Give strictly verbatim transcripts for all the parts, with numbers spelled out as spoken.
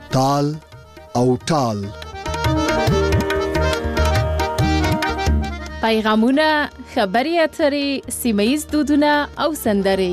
تال او ټال. پیغامونه، خبري اترې، سیمه‌ییز دودونه او سندرې.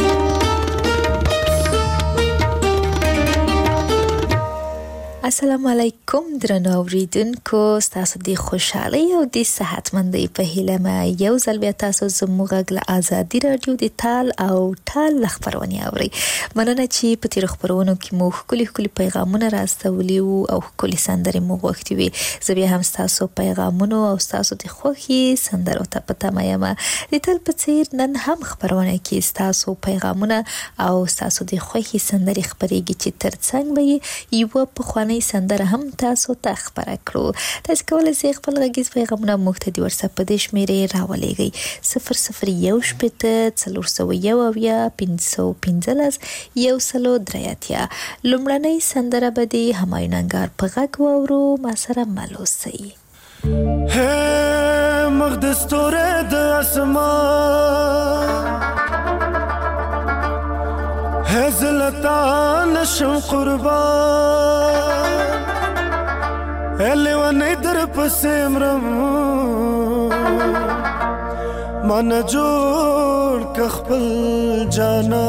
السلام علیکم درنو اوریدونکو، تاسو د خوشحالۍ او د صحتمندۍ په هیله مې یو ځل بیا تاسو زموږ غږ ازادي رادیو د تال او ټال خبرونه اوري. مننه چې په تیر خبرونو کې مو خولي خولي پیغامونه راستولي او خولي سندرې مو غوښتي وي. زه بیا هم تاسو پیغامونو او تاسو د خوخي سندرو ته پته مې ما د تل په څیر نن هم خبرونه کې تاسو پیغامونه او تاسو د خوخي سندرې خبرېږي چې ترڅنګ به یو په خواني سندره هم تاسو ته خبره کړو. تاسو کولای شئ خپل غږیز پیغامونه موږ ته د واتساپ په دې شمیرې راولېږئ صفر صفر یو شپږ څلور سوه یو اویا پنځه پنځلس یو سلو درې اتیا. لومړنۍ سندره به د همایون انګار په غږ واورو. ما سره مل اوسئ. هې مقدس تورې د اسمان هزلتا نشم قربان لیوانی در پسیمرم من جوړ کخپل جانا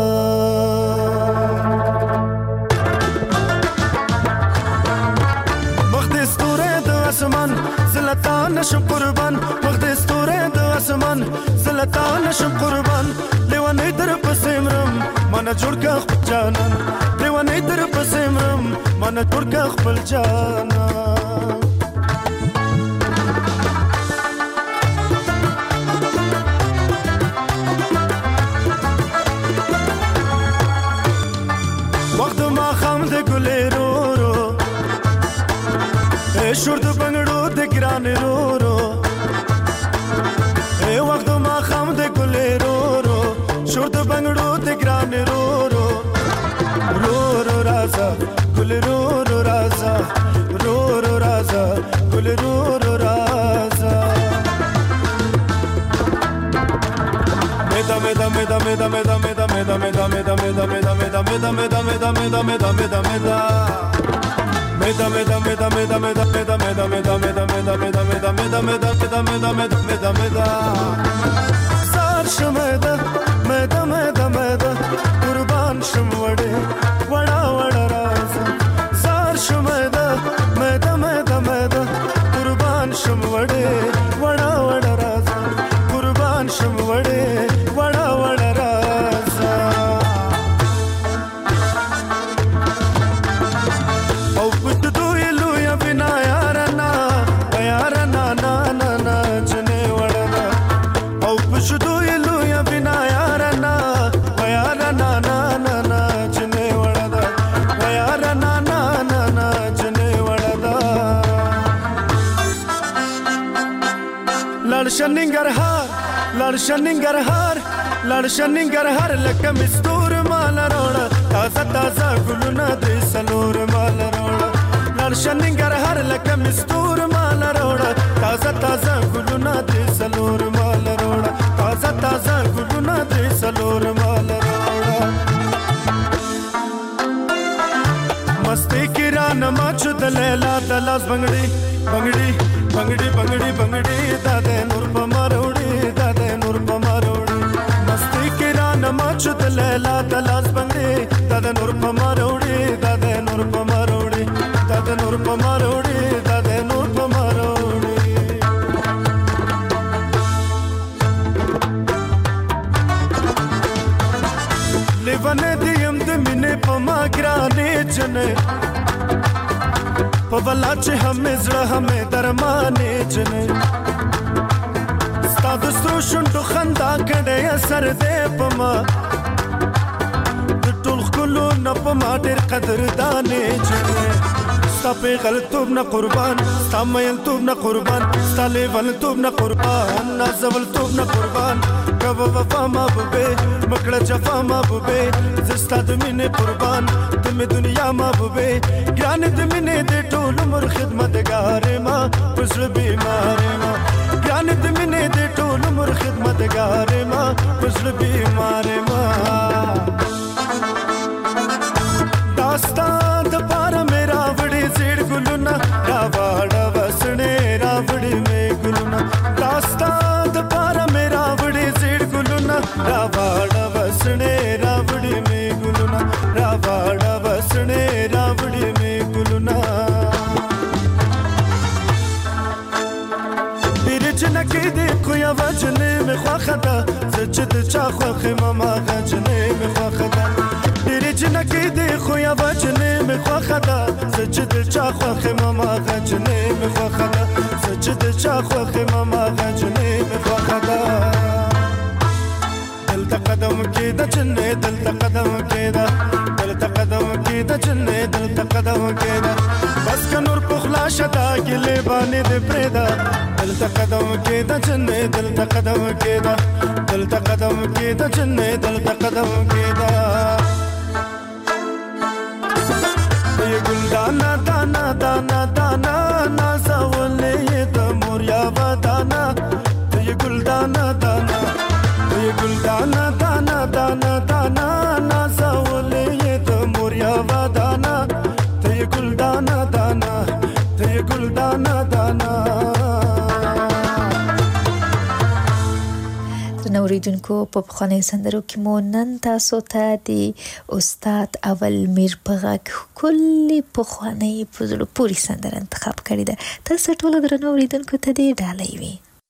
مقدس تورې د اسمان زلتا نشم قربان مقدس تورې د اسمان زلتا نشم قربان لیوانی در پسیمرم من جوړ کا خپل جانان دیوانه در پسمرم من جوړ کا خپل جانان. وخت ما خام د ګلې رو رو اے شور د بنگړو د ګران رو رو اے وخت ما خام د ګلې رو رو شور د بنگړو د ګران رو رو رو رو رازا گل رو رو رازا رو رو رازا گل رو رو رازا مدا مدا مدا مدا مدا مدا مدا مدا مدا مدا مدا مدا مدا مدا مدا مدا مدا مدا meda meda meda meda meda meda meda meda meda meda meda meda meda meda meda meda meda meda sar shmeda meda meda meda qurban shmwade vada vada raza sar shmeda meda meda meda qurban shmwade vada vada raza qurban shmwade vada vada raza شننګرهار لړ شننګرهار لړ شننګرهار لکه مستور مال روړه تازه تازه ګلونه د سلور مال روړه لړ شننګرهار لکه مستور مال روړه تازه تازه ګلونه د سلور مال روړه تازه تازه ګلونه د سلور مال روړه مستی کران ماچو د لیلا د لاس بنگړي بنگړي بنگړي بنگړي بنگړي داده نور پماروړي داده نور پماروړي مستی کران ماچو د لیلا د لاس بنگړي داده نور پماروړي داده نور پماروړي داده نور پماروړي داده نور پماروړي لیوانه دیم د مینه پما ګرانې جنې په بلا چې همې زړه همې درمانې جنې ستا د سترو شونډو خندا کړې اثر دې په ما د ټول ښکلو نه په ما ډېر قدردانې جنې ستا پیغلتوب نه قربان ستا میلتوب نه قربان ستا لیونتوب نه قربان نازولتوب نه قربان کبه وفا محبوبې مکړه جفا محبوبې زه ستا د مینې قربان ته مې دنیا محبوبې ګرانې د مینې د ټول عمر خدمتګارې ما په زړه بیمارې ما ګرانې د مینې د ټول عمر خدمتګارې ما په زړه بیمارې ما دا ستا د پاره مخخدا زچد چا خوخ مما غجنې مخخدا ډېر جنکې دې خو یا وجنې مخخدا زچد چا خوخ مما غجنې مخخدا زچد چا خوخ مما غجنې مخخدا دل تقدم کې د جنې دل تقدم کې دا دل تقدم کې د جنې دل تقدم کې دا بس کنور پخلا شدا ګلې باندې دې پرېدا دل تقدم کې د جنې دل تقدم کې دا دل تقدم کې د جنې دل تقدم کې دا یہ گلدانا دانا دانا دانا نازولې د موریا ودانا یہ گلدانا دانا یہ گلدانا دانا دانا دانا نازولې د موریا ودانا یہ گلدانا دانا یہ گلدانا دانا نوریدونکو په بخانه سندرو کې مو نن تاسو ته د استاد اول میر پغاک کلی بخانه په زړه پوری سندره انتخاب کړې ده. تاسو ټول درنو اوریدونکو ته دې ډالۍ وي.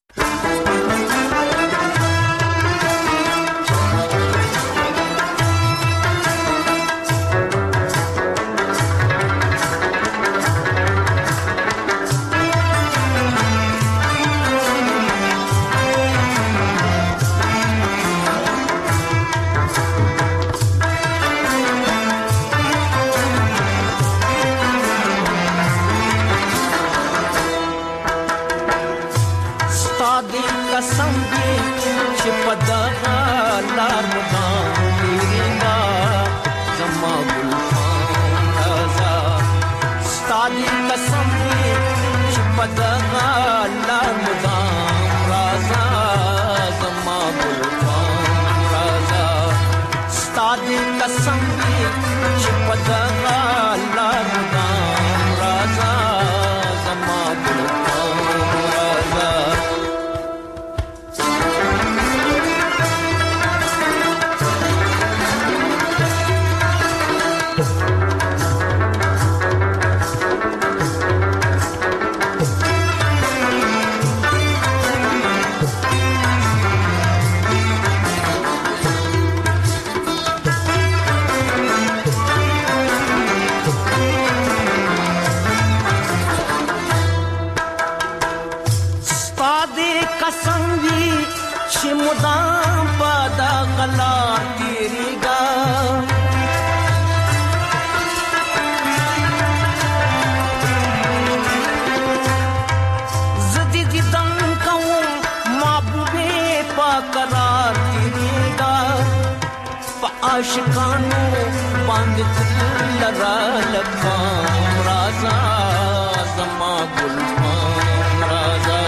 आशिकानो बांध लरा लखाम राजा जमा गुलफाम राजा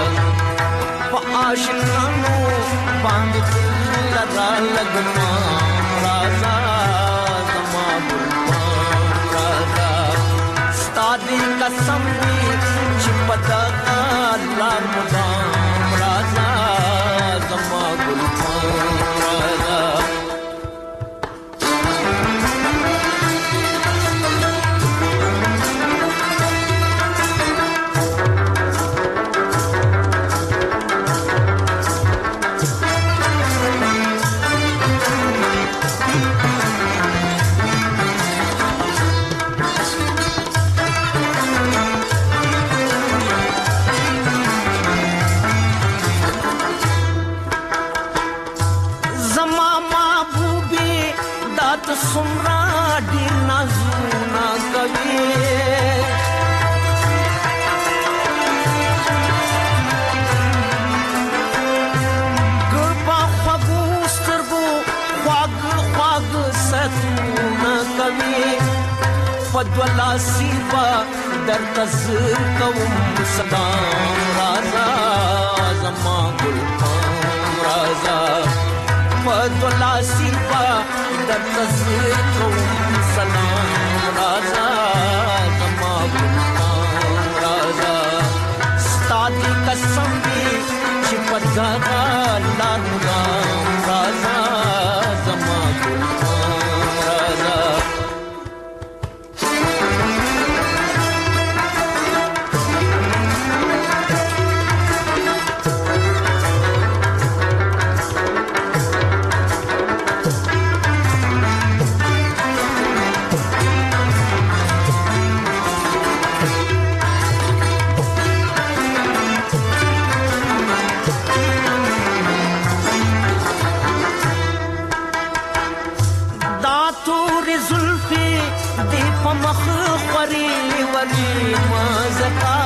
आशिकानो बांध लरा लगमाम राजा जमा गुलफाम राजा स्तादी कसम छिपदा लाल मुदाम राजा जमा गुलफाम राजा सुमरा डी नाजुना कवि गपा खगुस्तरगो खग खग सतूना कवि पद्वला सिपा दर तज़र कवम सदाम राजा जमा गुलफाम राजा पद्वला सिपा दर तज़र कवम सलाम राजा जमा गुलफाम राजा स्तादी कसम भी छिपदा लाल राम राजा जमा गुलफाम राजा دی په مخ خوري وري مزکا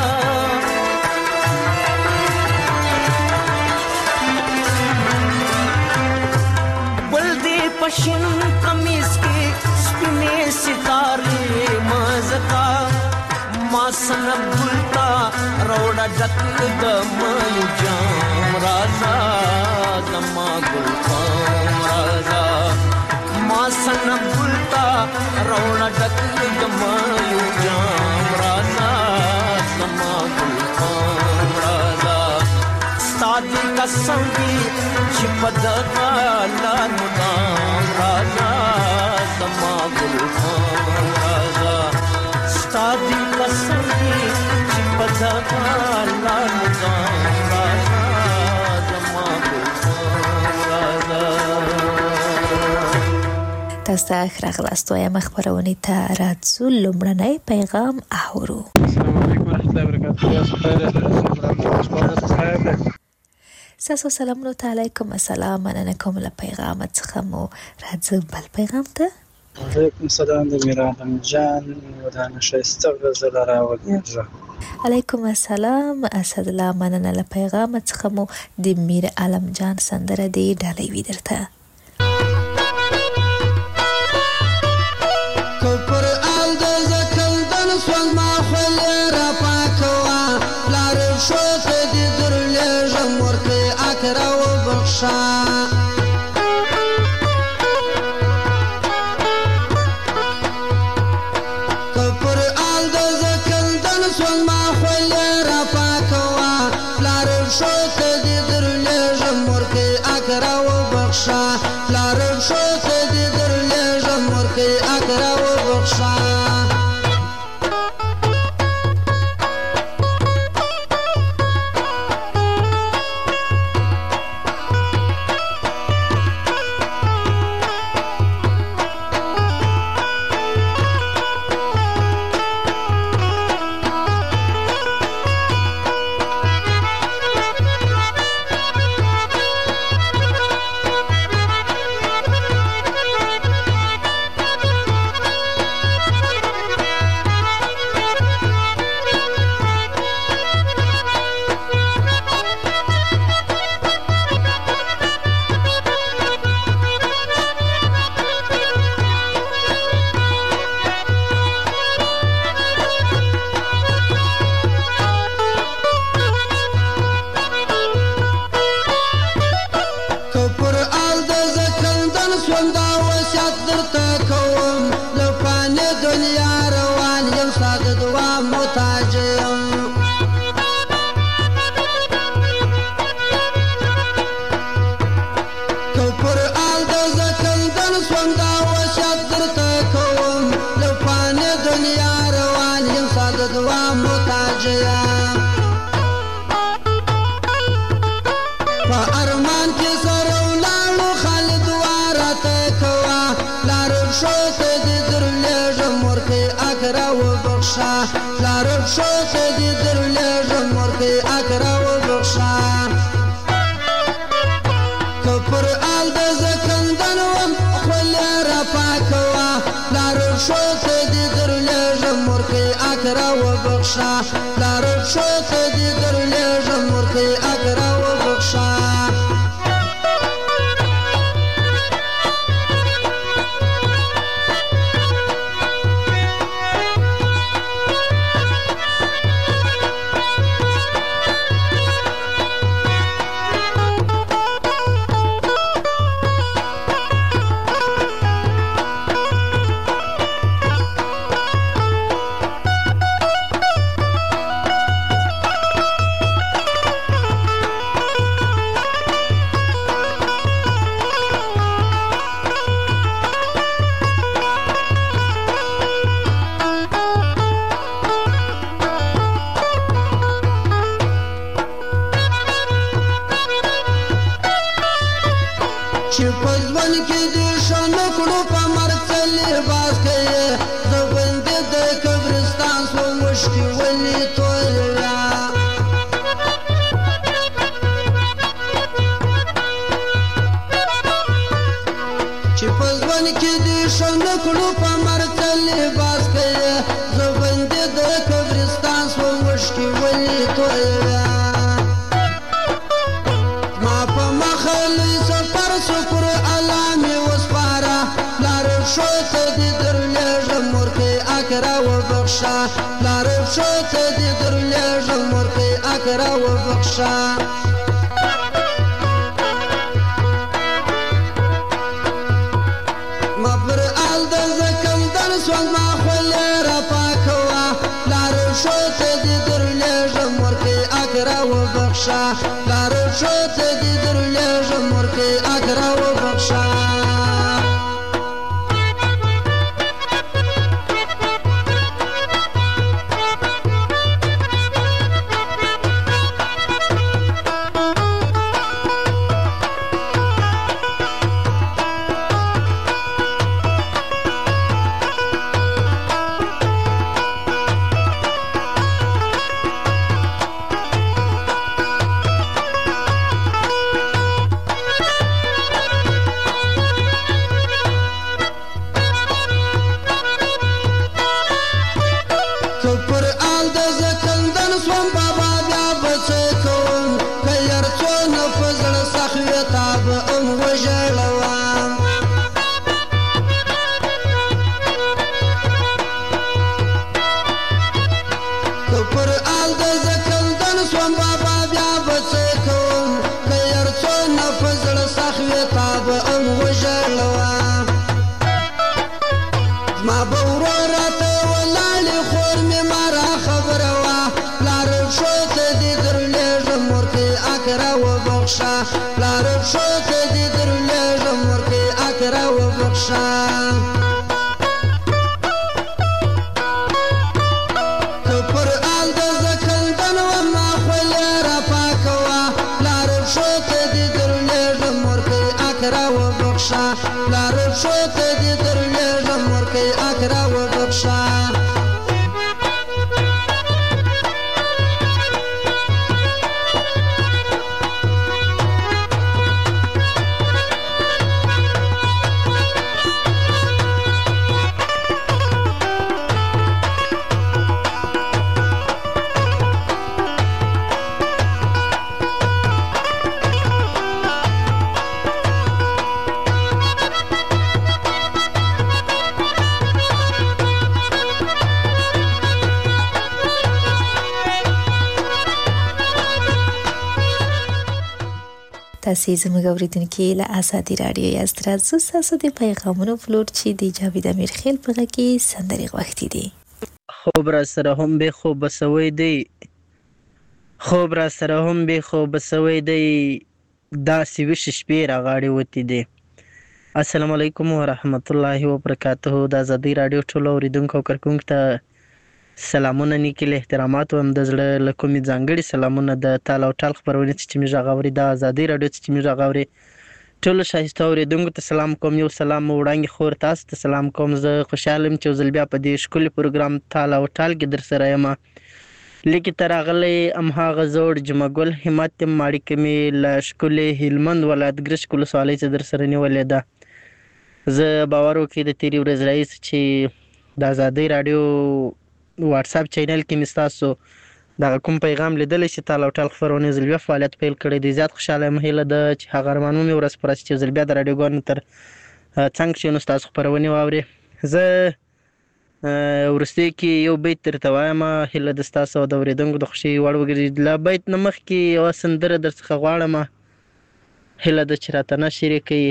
بل دی پشن قمیص کی سپینې ستارې مزکا ما سنب گلتا روڑا ڈک دمایو جام رازا دما گل خام رازا ما سنب گلتا روڑا ڈک دمایو جام رازا دما گل خام رازا ستادی قسم دی چپد غالان مدام رازا دما گل خام رازا ستادی قسم دی چپد غالان مدام رازا دما گل خام رازا. تاسو ته ښه راغلاست وایم خپرونې ته راځو. لومړنی پیغام اورو. السلام علیکم ورحمۃ اللہ وبرکاتہ. ستاسو سلامونه ته علیکم السلام. مننه کوم له پیغام څخه مو راځو بل پیغام ته. علیکم السلام د میران جان ودانه شایسته غزل راوړل. علیکم السلام اسد الله. مننه له پیغام څخه مو د میر عالم جان سندره دی ډالۍ وی درته. کفر آل د زکل دن سوال ما خل را پاکوا لار شوت دی درلی جمور کی اکرا و بخشا کفر آل د زکل دن سوال ما خل را پاکوا لار شوت دی درلی جمور کی اکرا و بخشا لار شوت دی درلی جمور کی اکرا و بخشا لارب شوت دی درلی جمور کی اکرا و بخشا کپر آل د زکندن وم خلی را پاکوا لارب شوت دی درلی جمور کی اکرا و بخشا لارب شوت دی درلی جمور کی اکرا و بخشا Chipul ژوند کې دې ښه نه کړو په مرګ لباس کوي زه بندې د قبرستان سوم وشکې ولې تویوه ما په مخه لوی سفر شکر الله مې وسپاره پلار شو ته دې درلېږم مورکۍ اکره وبخښه پلار شو ته دې درلېږم مورکۍ اکره وبخښه ما پر آل د زکندن سوند ما خولې راپاکوه پلار شو ته دې درلېږم مورکۍ اکره وبخښه پلار شو ته دې درلېږم مورکۍ اکره وبخښه پلار شو ته دې درلېږم مورکۍ اکره وبخښه که پر آل د زکندن وم ما خولې راپاکوه پلار شو ته دې درلېږم مورکۍ اکره وبخښه پلار شو ته دې درلېږم مورکۍ اکره وبخښه تاسې زموږ اورېدونکي له ازادي راډیو یاست. راځو ستاسو د پیغامونو پلور چې د جاوید امیرخیل په غږ کې سندرې غوښتې دي. خوب را سره هم بې خوبه سوی دی خوب را سره هم بې خوبه سوی دی داسې ویښې شپې راغاړې وتې دي. السلام علیکم ورحمت الله وبرکاته. د ازادي راډیو ټولو اورېدونکو او کارکوونکو ته سلامونه نیکې له احترامات وایم. د زړه له کومې ځانګړي سلامونه د تال او ټال خپرونې څه چې مې غږ اوري د ازادي راډیو څه چې مې غږ اوري ټولو ښایسته اورېدونکو ته سلام کوم. یو سلام وړاندې خور تاسو ته سلام کوم. زه خوشحاله یم چې یو ځل بیا په دې ښکلي پروګرام تال او ټال کې در سره یم. لیکې ته راغلی هماغه زوړ جمعه ګل همت یم. اړیکه مې له ښکلې هلمند ولایت ګرشک ولسوالۍ څخه در سره نیولې ده. زه باور وکړئ د تېرې ورځې راهیسې چې د ازادۍ راډیو واټساپ چینل کې مې ستاسو دغه کوم پیغام لیدلی چې تال او ټال خپرونې ځل بیا فعالیت پیل کړی دی. زیات خوشحاله یم. هیله ده چې هغه ارمانونه مې ورځ په ورځ چې یو ځل بیا د راډیوګانو تر څنګ کښې نو ستاسو خپرونې واورې. زه وروستیو کې یو بیت درته وایم. هیله ده ستاسو او د اورېدونکو د خوښۍ وړ وګرځي. له بیت نه مخکې یوه سندره در څخه غواړم. هیله ده چې راته نشر یې کوي.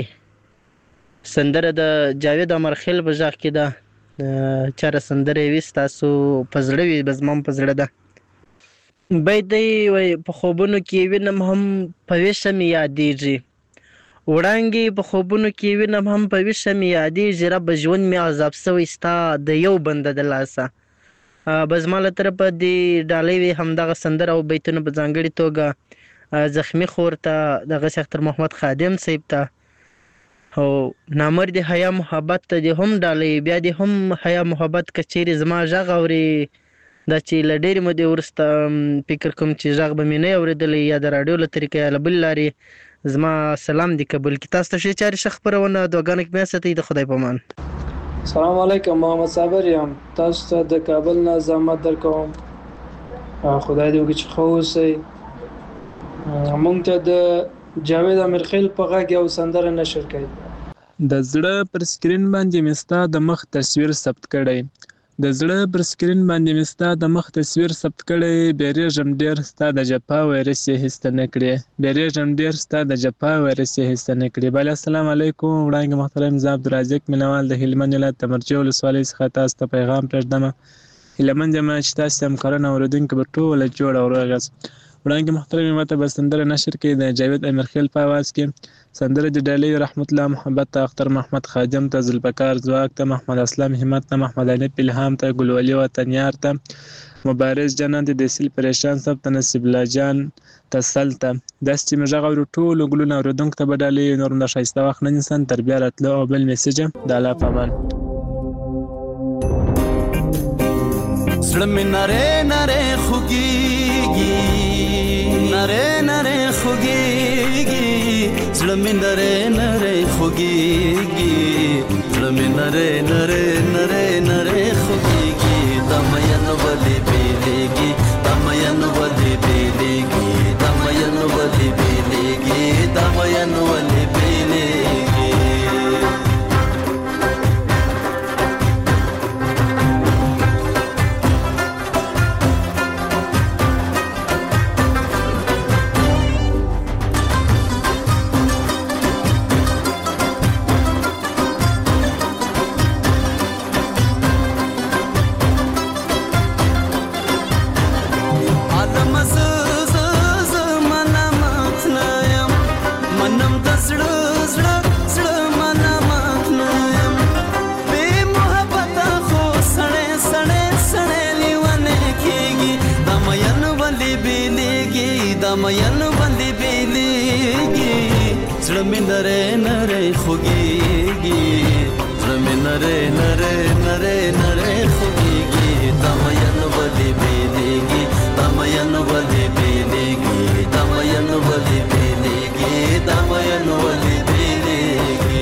سندره د جاوید امیرخیل په غږ کې ده. چېرې سندره یې وي ستاسو په زړه وي به زما هم په زړه ده. بیت دی وایي په خوبونو کې وینم هم په ویښه مې یادېږي وړانګې په خوبونو کې وینم هم په ویښه مې یادېږي رب ژوند مې عذاب شوی ستا د یو بنده د لاسه. به زما له طرفه دې ډالۍ وي همدغه سندره او بیتونه په ځانګړې توګه زخمي خور ته دغسې اختر محمد خادم صاحب ته او نامرد حیا محبت ته دې هم ډالۍ بیا دې هم حیا محبت که چیرې زما غږ اورې دا چې له ډېرې مودې وروسته فکر کوم چې غږ به مې نه اورېدلی یا د راډیو له طریقې یا له بلې لارې زما سلام دی قبول کی. تاسو ته ښې چارې ښه خپرونه دعاګانې کې بیا ساتئ. د خدای په امان. سلام علیکم، محمد صابر یم. تاسو ته د کابل نه زحمت درکوم. خدای دې وکړي چې ښه اوسئ. موږ ته د جاوید امیرخیل په غږ یو سندره نشر کړئ. د زړه پر سکرین باندې مې ستا د مخ تصویر ثبت کړی، د زړه پر سکرین باندې مې ستا د مخ تصویر ثبت کړی. بیریږم ډېر ستا د جفا ویرس یې هېڅ ته نه کړې، بیریږم ډېر ستا د جفا ویرس یې هېڅ ته نه کړې. بله السلام علیکم. وړانګې محترم زه عبدالرازق مینوال د هلمند ولایت د مرجع ولسوالۍ څخه تاسو ته پیغام پرېږدمه. هیله مند یم چې تاسو همکاران او اورېدونکي به ټوله جوړ او روغ یاست. وړانګې محترمې ماته به سندره نشر کړي د جاوید امیرخیل په آواز کې. سندره د ډالۍ رحمت الله محبت ته، اختر محمد خادم ته، ذوالفقار ځواک ته، محمد اسلام همت ته، محمد علي الهام ته، ګلولي وطنیار ته، مبارز جانان ته، دیسیل پریشان صاحب ته، نصیب الله جان ته، سل ته. داسې چې مې غږ اورو ټولو ګلونو اورېدونکو ته به ډالۍ. نور هم د ښایسته وخت نه نیسم تر بیا راتلو او بل میسیج د الله په امان. زړه مې نری نری خوږېږي، نری نری خوږېږي، زړه مې نری نری خوږېږي، زړه مې نری نری نری نری خوږېږي. دا مین ولې بېلېږي، دا مین ولې بېلېږي، دا مین ولې بېلېږي، دا مین ولې بېلېږي. مین باندې بیلېږي، زړه مې نری نری خوږېږي، زړه مې نری نری نری نری خوږېږي. دا مین ولې بیلېږي، دا مین ولې بیلېږي، دا مین ولې بیلېږي، دا مین ولې بیلېږي.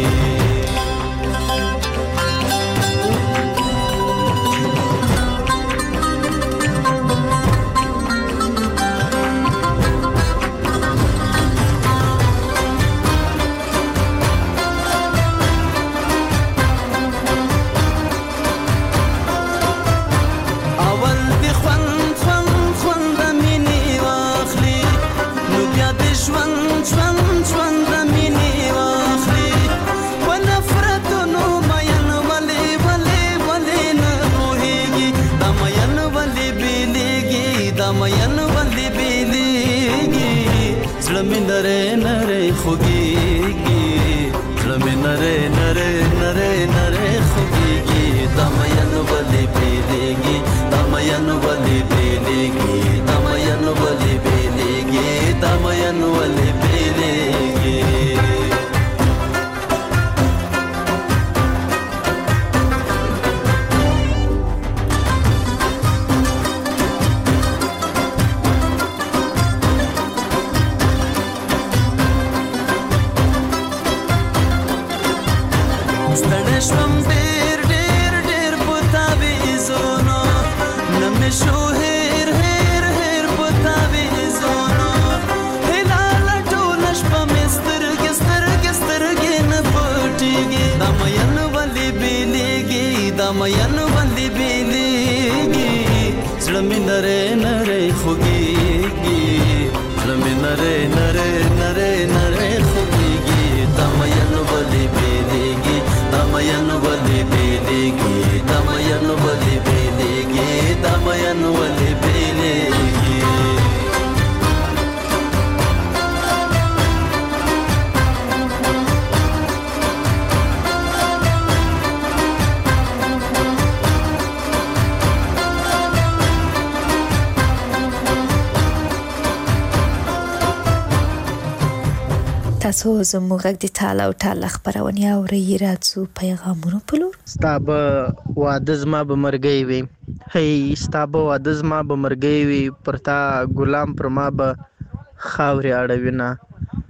تاسو زموږ غږ د ټال او ټال خبرونه اورئ. راځو پیغامونو په لور. ستا به واده زما به مرګی وي، هی ستا به واده زما به مرګی وي، پر تا ګلام پر ما به خاورې اړوینه،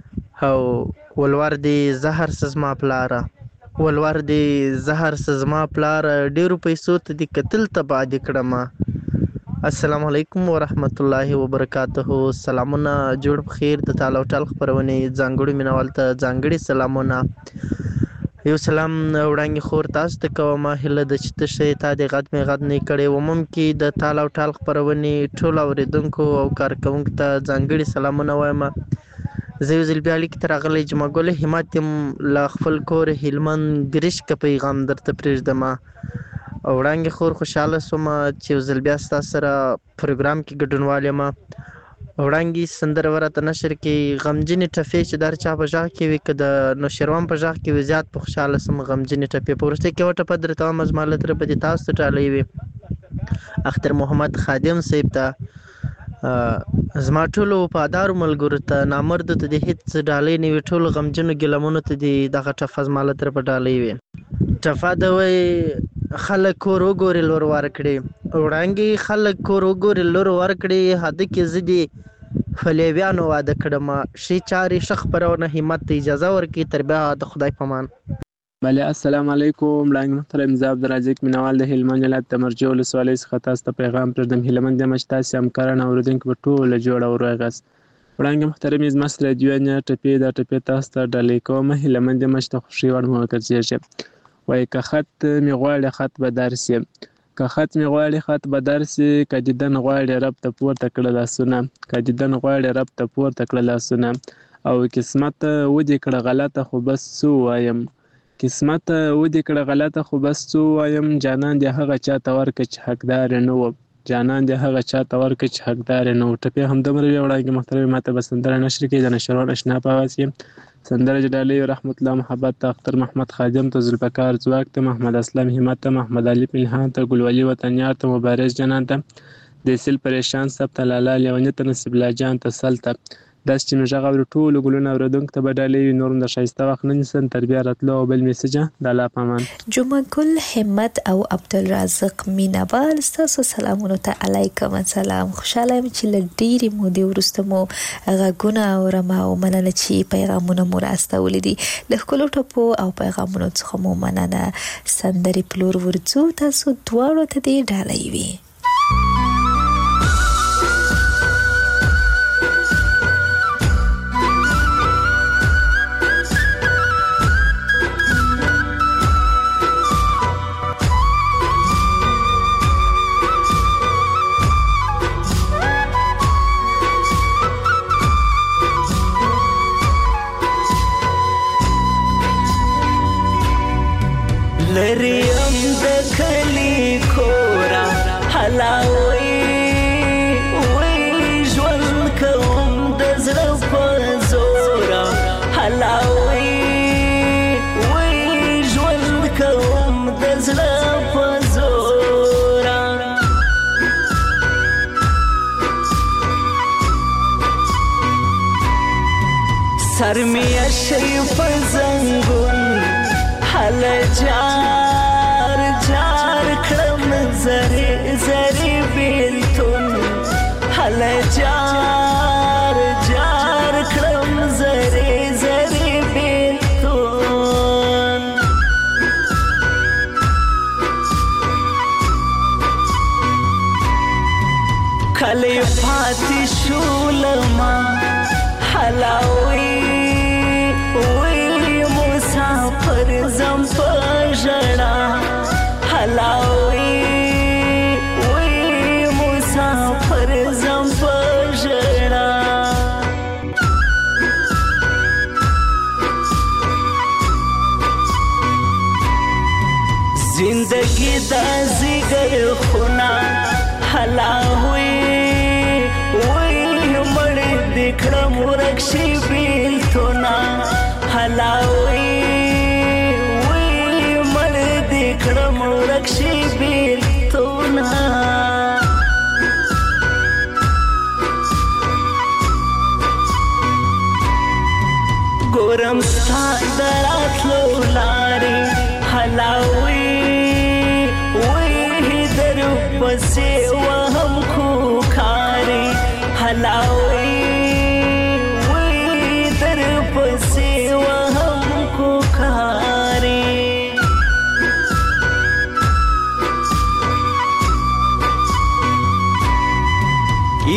او ولور دې زهر څه زما پلاره ولور دې زهر څه زما پلاره ډېرو پیسو ته دې کتل تباه دې کړمه. السلام علیکم ورحمت الله وبرکاته. سلامونه جوړ بخیر د تال او ټال خپرونې ځانګړو مینوال ته ځانګړي سلامونه. یو سلام وړاندې خور تاسو ته کوم هیله ده چې ته ښه تا دې غد مې غد نه کړی ومم کې د تال او ټال خپرونې ټولو اورېدونکو او کارکوونکو ته ځانګړي سلامونه وایم. زه یو ځل بیا لیک ته راغلی جمعه ګل همت یم له خپل کور هلمند ګرشکه پیغام درته پرېږدمه. وړاندې خور خوشحاله سومه چې یو ځل بیا ستا سره پروګرام کې ګډونوال یم. وړاندې سندره ورته نشر کې غمجنې ټپې چې در چا په غږ کې وي که د نوشیروان په غږ کې وي زیات په خوشحاله سم. غمجنې ټپې په وروستۍ کې یوه ټپه درته وایم زما له طرفه دې تاسو ته ډالۍ وي. اختر محمد خادم صاحب ته زما ټولو وفادارو ملګرو ته نامردو ته دې هېڅ ډالۍ نه وي ټولو غمجنو ګیلمونو ته دې دغه ټپه زما له طرفه ډالۍ وي. ټپه ده وایي خلک کور وګورې لور ورکړې وړاندې خلک کور وګورې لور ورکړې هده کې زه دې فلیویانو واده کړمه. ښې چارې ښه خپرونه همت ته اجازه ورکړي تر بیا د خدای په امان. بله السلام علیکم وړاندې محترم زه عبدالرزاق مینوال د هلمند ولایت د مرجع ولسوالۍ څخه تاسو ته پیغام پرېږدم. هیله مند یم چې تاسې همکاران او اورېدونکي به ټوله جوړ او روغ یاست. وړاندې محترم زما سره دوه ټپې دا ټپې تاسو ته ډالۍ کوم. هیله مند یم چې د خوښۍ وړ مو وګرځېږي. وایي که خط مې غواړي خط به درسي که خط مې غواړي خط به درسي که دیدن غواړي رب ته پورته کړه لاسونه که دیدن غواړي رب ته پورته کړه لاسونه او قسمت ودې کړه غلطه خو بس څه ووایم قسمت ودې کړه غلطه خو بس څه ووایم جانان دې هغه چا ته ورکړه چې حقدار نه و جانان دې هغه چا ته ورکړه چې حقدار نه و. ټپې همدومره وي. وړاندې محترم ما ته به سندره نشر کړي د نشروان اشنا په اواز کې سندره چې ډالۍ رحمت الله محبت ته اختر محمد خادم ته ذوالفقار ځواک ته محمد اسلم همت ته محمد علي پنهان ته ګلولي وطنیار ته مبارز جنان ته د سیل پریشان سب ته لالا لیوني ته نصیب الله جان ته سل ته داسې چې مې غږ اوري ټولو ګلونه اورېدونکو ته به ډالۍ وي. نور هم د ښایسته وخت نه نیسم تر بیا راتلو او بل میسجه د الله په امان. جمعه ګل همت او عبدالرزاق مینوال ستاسو سلامونو ته علیکم السلام. خوشحاله یم چې له ډېرې مودې وروسته مو غږونه اورم او مننه چې پیغامونه مو راستولي دي. له ښکلو ټپو او پیغامونو څخه مو مننه. سندرې پلور ورځو تاسو دواړو ته دې ډالۍ وي. لریم د کلی کورا حلاوی وی ژوند کوم د زړه په زورا حلاوی وی ژوند کوم د زړه په زورا سر می شریف زنګون حل جار جار کړم زری زری بیلتون حل جار جار کړم زری زری بیلتون کلی پاتې شولما حلاوی مسافر زم پژړا حلاوی وی مسافر زم پژړا زندگی د زیګر خونا حلاوی وی مړ دکړم ورکشي بیلتونا حلاوی وی مړ دکړم ورکشي بیلتونا ګورم ستا د راتلو لارې حلاوی وی درو پسې وهم خوکارې حلاوی وی درو پسې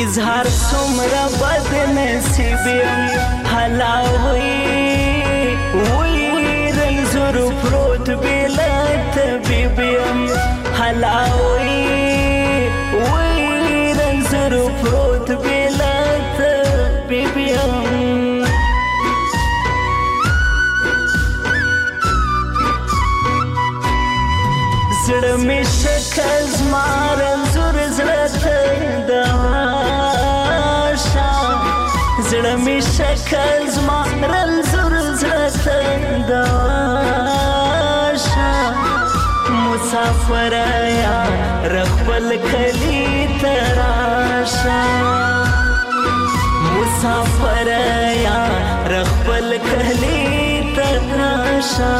اظهار څومره بد نصیب یم حلاوي وی رنځور پروت بېله طبیب یم حلاوي وی رنځور پروت بېله طبیب یم زړه مې شکل زما رنځور زړه ته دواشه زړه مې شکل زما رنځور زړه ته دواشه مسافر یار خپل کلي ته راشه مسافر یار خپل کلي ته راشه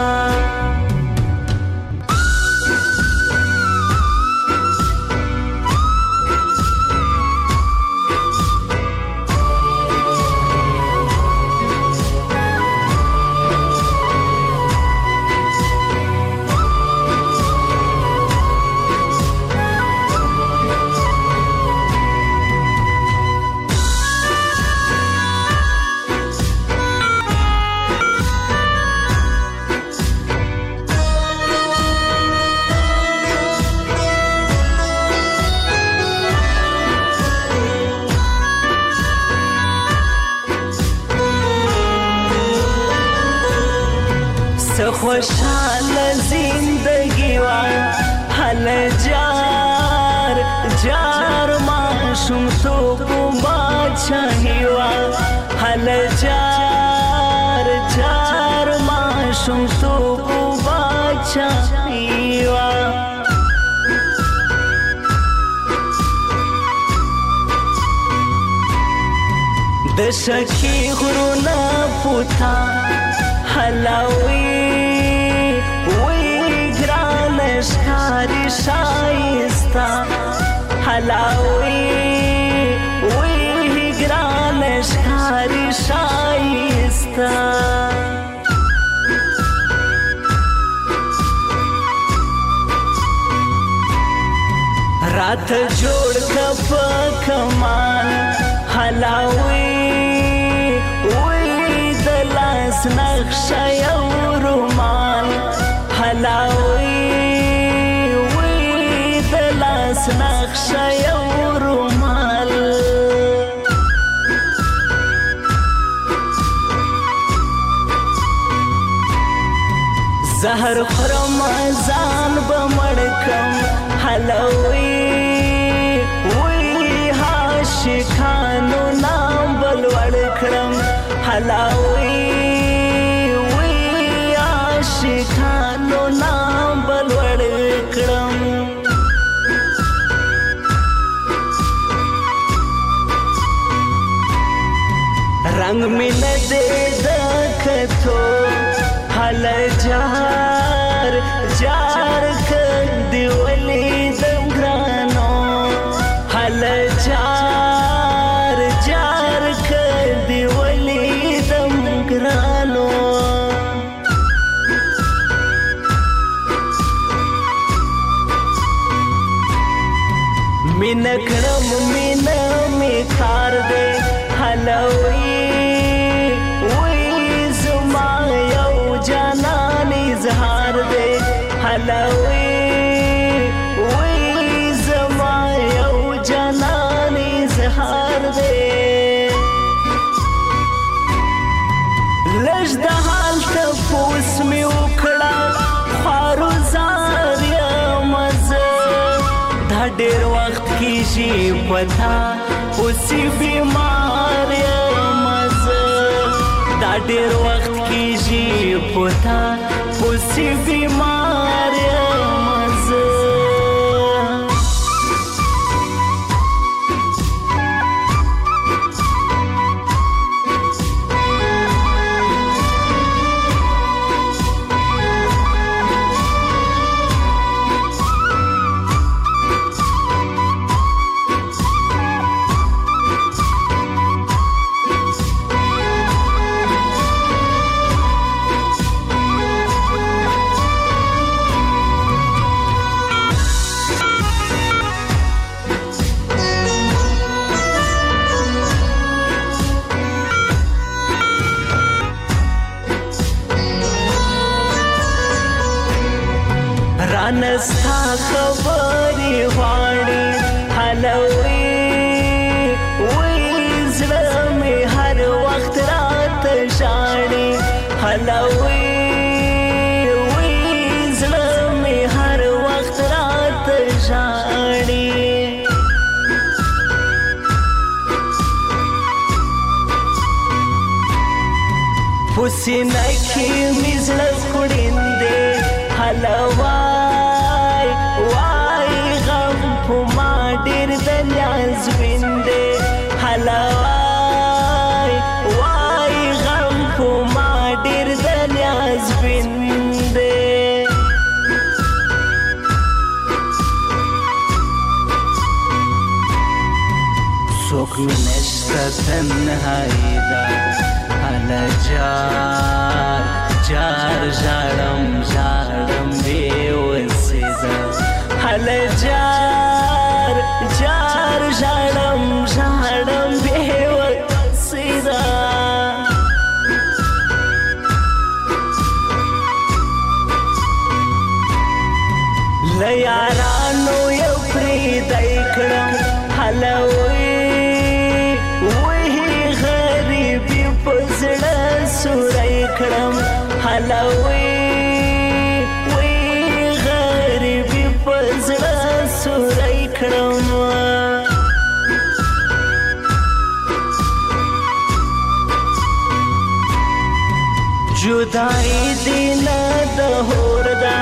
خوشحال زندگی وا حل جار جار معشوم تو کو بادشاہی وا حل جار جار معشوم تو کو بادشاہی وا د شکی غرونا پوتا حلاوي شکاری شایستا حلاوی وی گران شکاری شایستا رات جوړ کپ کمال حلاوی وی دلاس نقش یو رومال حلاوی نقش یو رومال زهر خرم ځان بمړکم حلوي وی عاشقانو نام بل وړکم حلوي وی عاشقانو نام بل وړکم رنگ میں نہ دے دکھتو حل جار جار کر دیولی دنگرانو حل جار جار کر دیولی دنگرانو مین کرم مین می کار دے حلوی اظهار دے حلوی وی زما یو جانان اظهار دے لږ د حال تپوس مې وکړه خوارو زار یم زه دا ډېر وخت کېږي پتا اوسې بیمار یم زه دا ډېر وخت کېږي پتا اوسې بیمار یم زه رانستا خبرې غواړي حلوي وی زړه مې هر وخت راته ژاړي حلوي وی زړه مې هر وخت راته ژاړي پسینه کې مې زړه خوړیندې حلوای وای غم په ما ډېر د نیاز ویندې حلوای وای غم په ما ډېر د نیاز ویندې څوک مې نشته تنهایي ده هله جار جار ژاړم ژاړم بې وسېده هله جار جار ژاړم ژاړم بې وسېده له یارانو یو پرېږدی کړم هله سورای کړم حلوي وی غریبي په زړه سورای کړم جدائی دینا د هور ده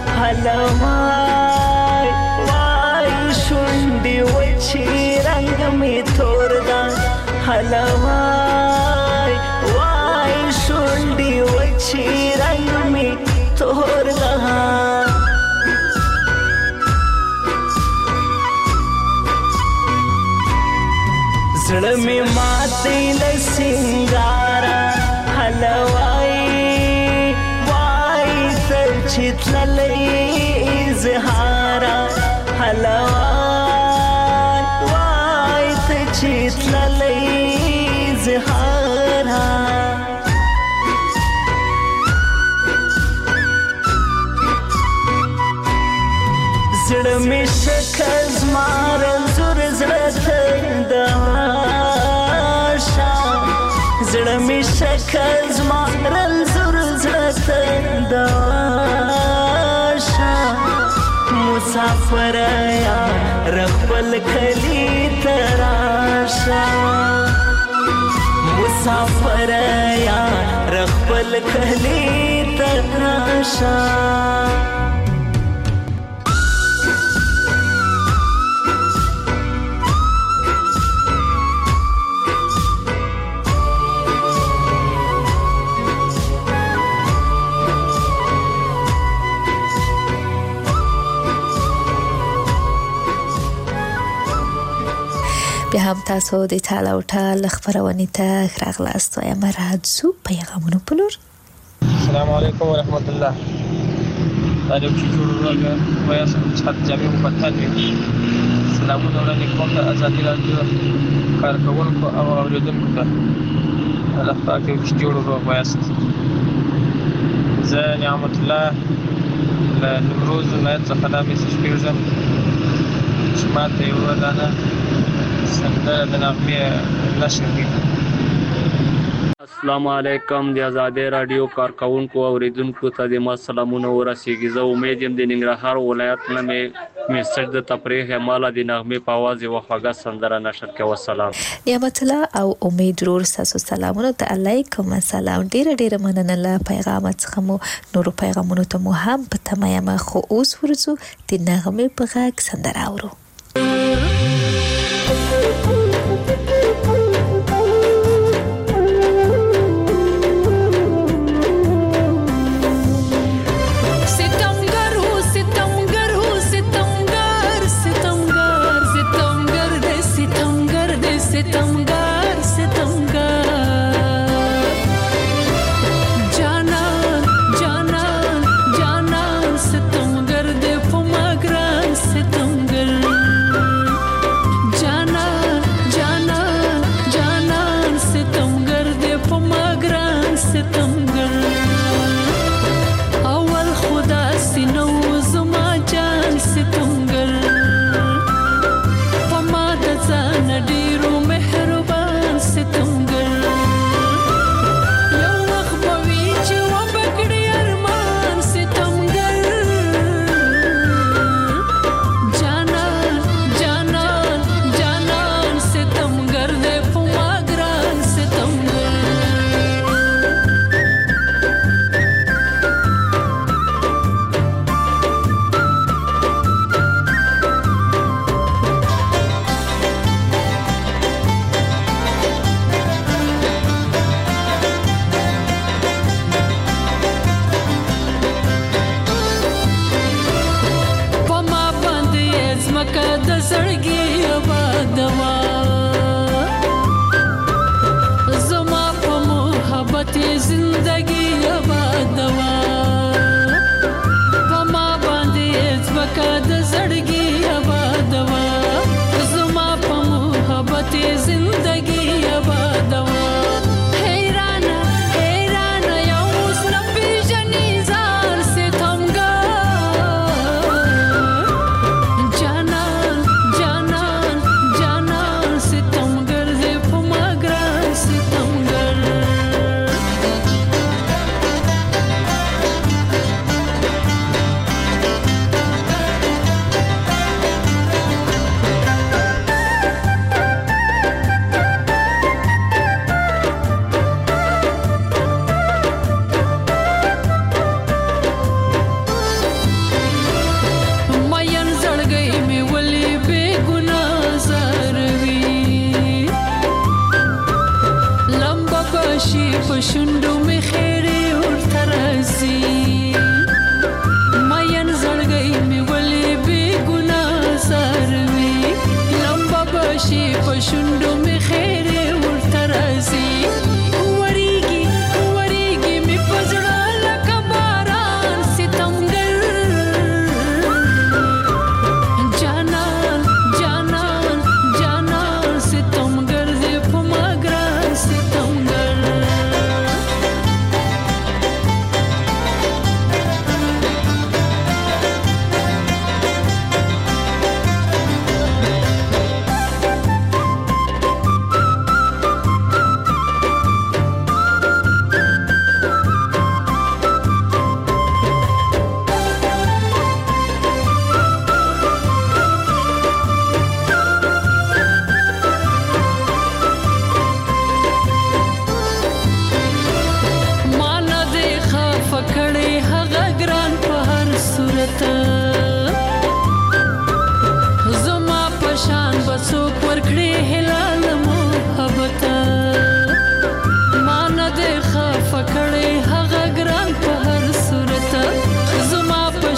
حلوای وای شونډې وچې رنګ مې تور ده حلوای شونډې وچې رنګ مې تور ده زړه مې ماتې له سینګاره حلوای وای تر چې تللی اظهاره حلوای وای تر چې تللی اظهاره زړه مې شکه زما رنځور زړه ته د عاشا زړه مې شکه زما رنځور زړه ته د عاشا مسافر یار خپل کلی ته راشه مسافر یار خپل کلی ته راشه بیا هم تاسو د ټال او ټال خبرونه ته راغلاست وایم راځو پیغامونه په لور السلام علیکم ورحمت الله تعالی چې جوړ راغی ویا صحت جامع مبتل سلامونه ورنه کوم د ازادي راډیو کارکونکو او اوریدونکو ته الله پاک چې جوړ راغی زه نعمت الله له نمروز ولایت څخه د میسج پیژم چې ماته یو ودانه سندره د نغمې نشر کړي. السلام علیکم د آزادۍ راډیو کارکونکو او اوریدونکو ته د ما سلامونه ورسیږي. زه امید یم د ننګرهار ولایت نه مې میسج د تفریح مالا د نغمې په आवाज یو خوږه سندره نشر کړه. والسلام. نعمت الله او امید ورور تاسو سلامونه ته علیکم السلام. ډیر ډیر مننه له پیغام څخه مو نور پیغامونو ته مو هم په تمه ما خو اوس ورځو د نغمې په غږ سندره اورو. ستمگر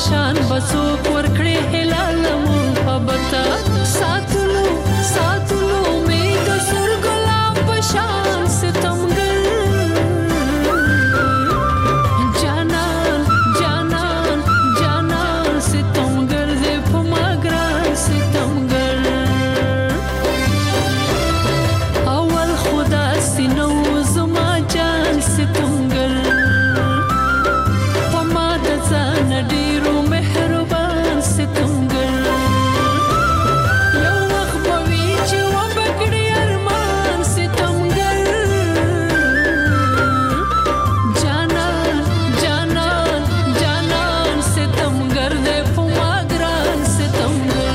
پشان بسوک ورکړې هلال محبت ساتلو ساتلو می د سر ګلاب پشان ستمګر جانان جانان جانان ستمګر دې په ماګران ستمګر اول خدا سينو زما جان ستمګر پما د ځان ډیرو مهربان ستمګر یو وخت به وي چې وبکړي ارمان ستمګر جانان جانان جانان ستمګر دې په ما ګران ستمګر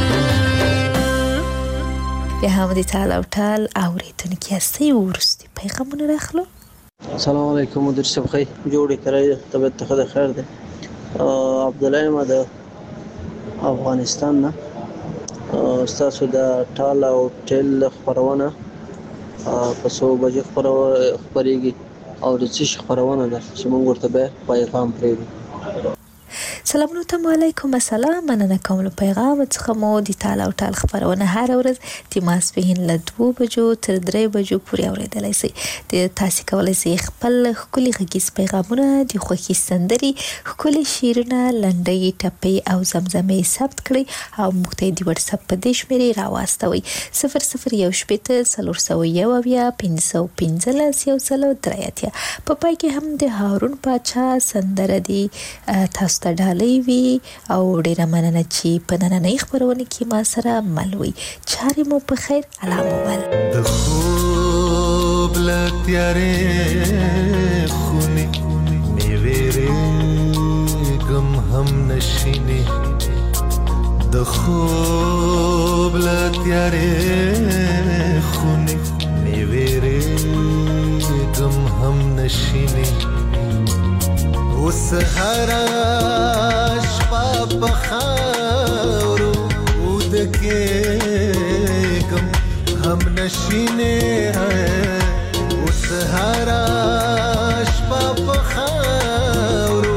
بیا هم د ټال او ټال اورېدونکي هستئ وروستي پیغامونه راخلو. السلام علیکم مدیر صاحب خی جوړې کرای طبیعت ته خیر خیر ده عبد الله ما د افغانستان نه تاسو د ټال او ټل خبرونه په څو بجې خبرېږي او د څه خبرونه ده چې موږ ورته به پیغام پرېږدو. سلامونه ته علیکم السلام مننه کوم له پیغام څخه مو د ټال او ټال خبرونه هر ورځ د ماسپښین له دوه بجو تر درې بجو پورې اورېدلی شئ. د تاسو کولی شئ خپل ښکلي غږیز پیغامونه د خوښي سندرې ښکلي شعرونه لنډۍ ټپې او زمزمې ثبت کړئ او موږ ته یې د وټساپ په دې شمېرې راواستوئ صفر صفر یو شپېته څلور سوه یو اویا پنځه سوه پنځلس یو سل او درې اتیا. په پای کې هم د هارون پاچا سندره دي تاسو ته ډالۍ وي او ډېره مننه چې په نننۍ خپرونه کې ما سره مل وئ. چارې مو په خیر الله مو بل. د خوب له تیارې خونې مې وېرېږم هم نشینې د خوب له تیارې خونې مې وېرېږم هم نشینې اوس هره شپه په خاورو ودکېږم هم نشینې اوس هره شپه په خاورو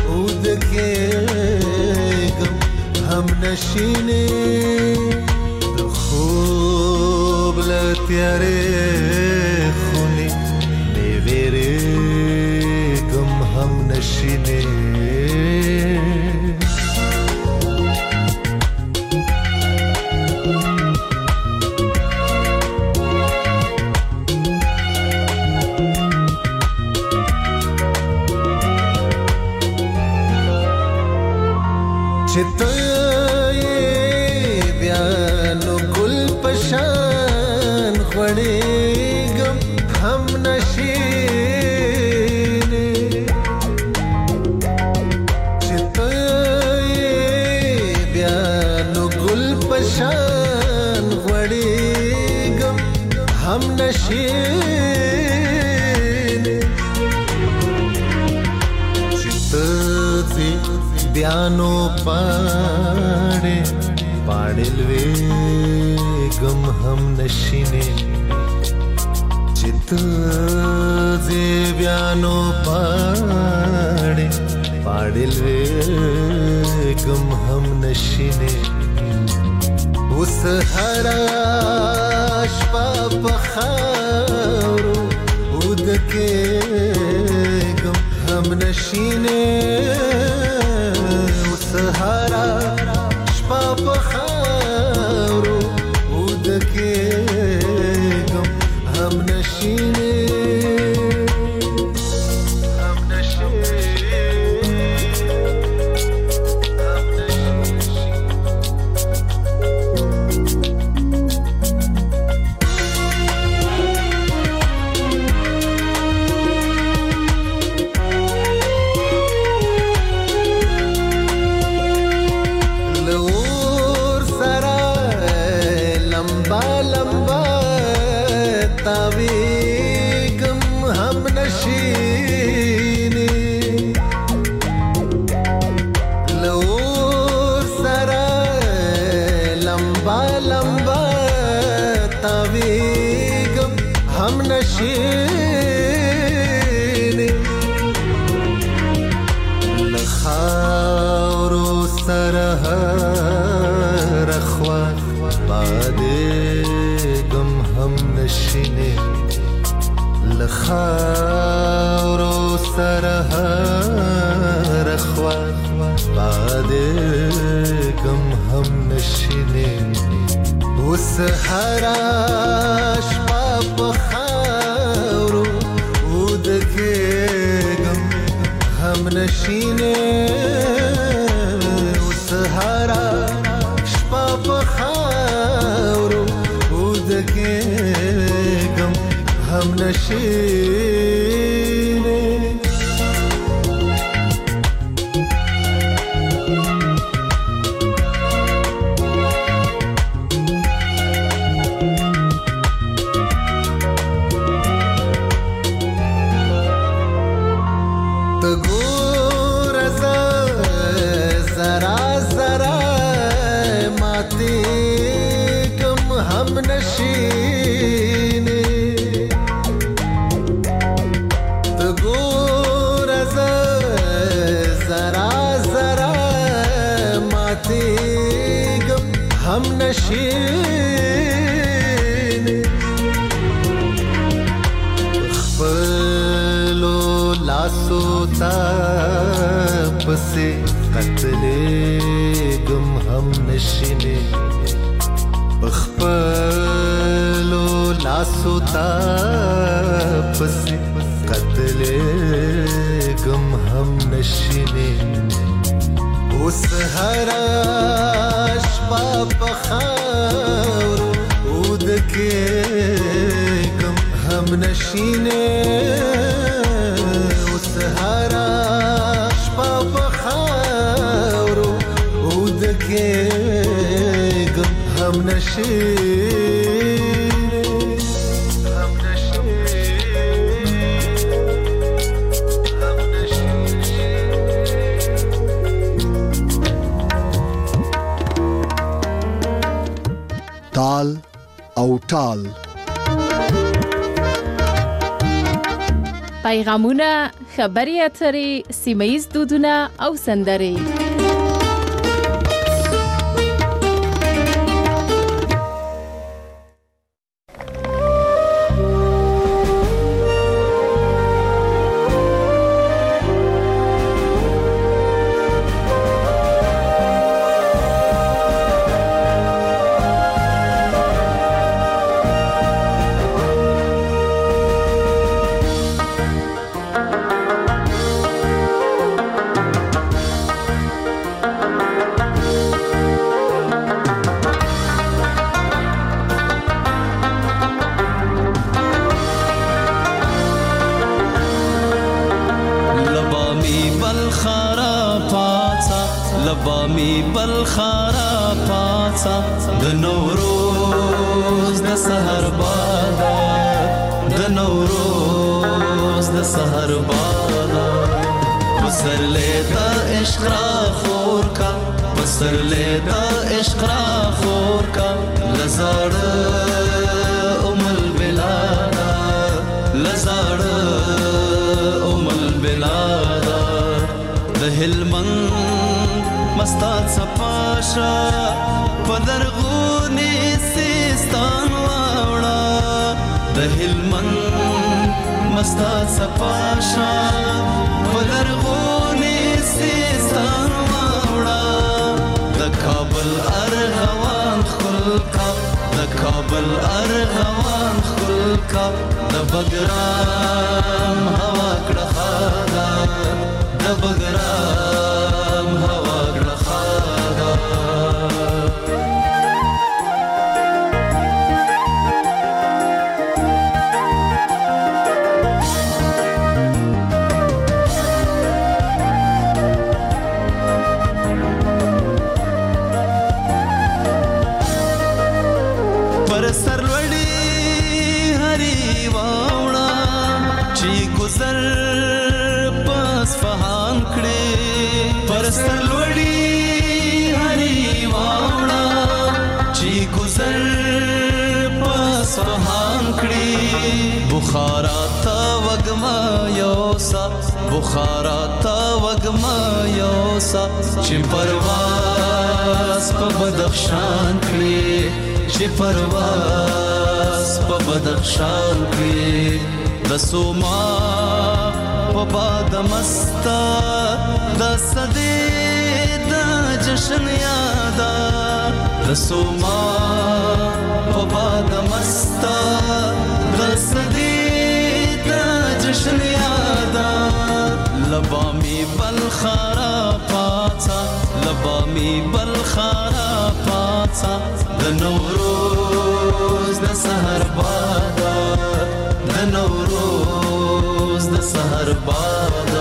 ودکېږم هم نشینې د خوب له تیارې خونې مې وېرېږم هم نشینې چې ته یې بیا نو ګل په شان غوړېږم هم نشینې چې ته یې بیا نو ګل په شان غوړېږم هم نشینې چې ته بیانو پاڑے پاڑل ویگم هم نشینه چت زی بیانو پاڑے پاڑل ویگم هم نشینه اوس هرا شپه په خاورو ودکېږم هم نشینه سهارا شپه په خاورو ودکېږم هم نشینې هم نشینې هم نشینې لخاورو سره هر خوا بادېږم هم نشینې له خاورو سره هر خوا بادېږم هم نشینې اوس هره شپه په خاورو ودکېږم هم نشینې اوس هره شپه په خاورو ودکېږم هم نشینې خپلو لاسو ته پسې قتلېږم هم نشینې خپلو لاسو ته پسې قتلېږم هم نشینې اوس هره شپه په خاورو ودکېږم هم نشینې اوس هره شپه په خاورو ودکېږم هم نشینې هم تال او ټال پیغامونه، خبري اترې، سیمه‌ییز دودونه او سندرې. بخارا تا وگما یوسا بخارا تا وگما یوسا چی پروا په بدخشان کړي چې پرواز په بدخشان کړي د سوما په باد مستا د صدې د جشن یادا د سوما په باد مستا د صدې د جشن یادا لبامی بلخارا پاتا لبامی بلخارا پاتا د نوروز د سحر بادا د نوروز د سحر بادا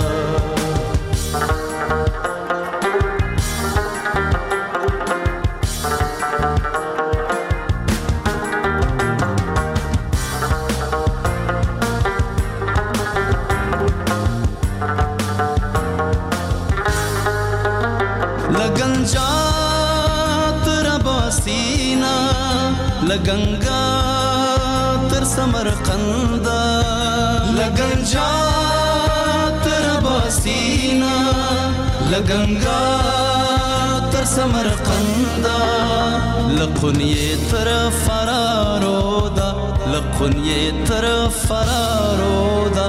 لگنگا تر سمرقندا لگنجا تر باسینا لگنگا تر سمرقندا لقنیه تر فرارودا لقنیه تر فرارودا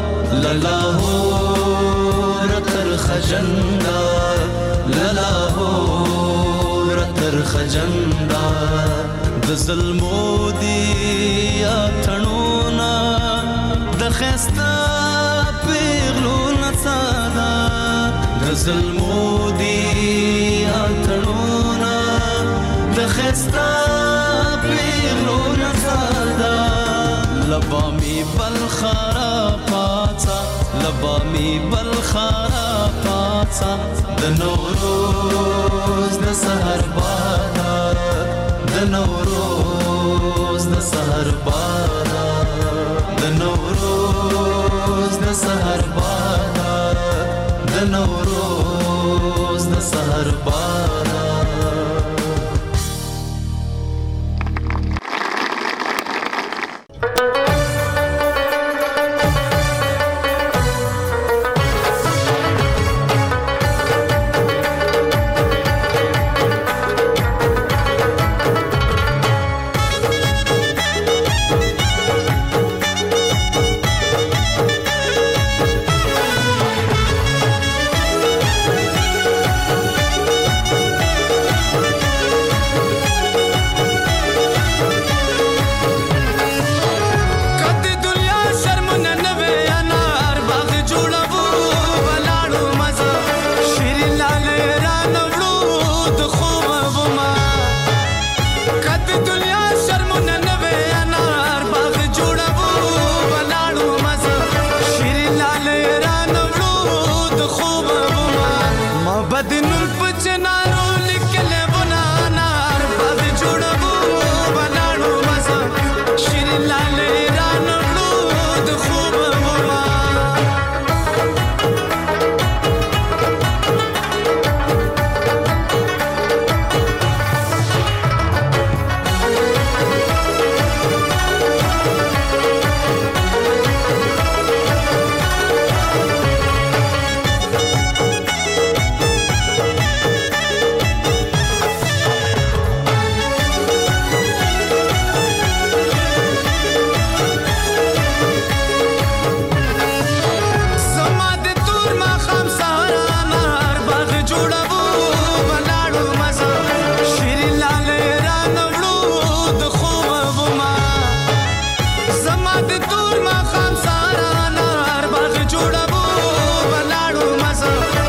للاهور تر خجندا للاهور تر خجندا د ظلمو دی اتنونا د خستا پیغلو نڅادا د ظلمو دی اتنونا د خستا پیغلو نڅادا لبامی بلخارا پاتا لبامی بلخارا پاتا د نوروز د سحر بادا د نوروز د سحر بادا د نوروز د سحر بادا د نوروز د سحر بادا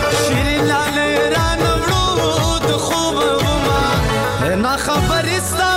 خبر استا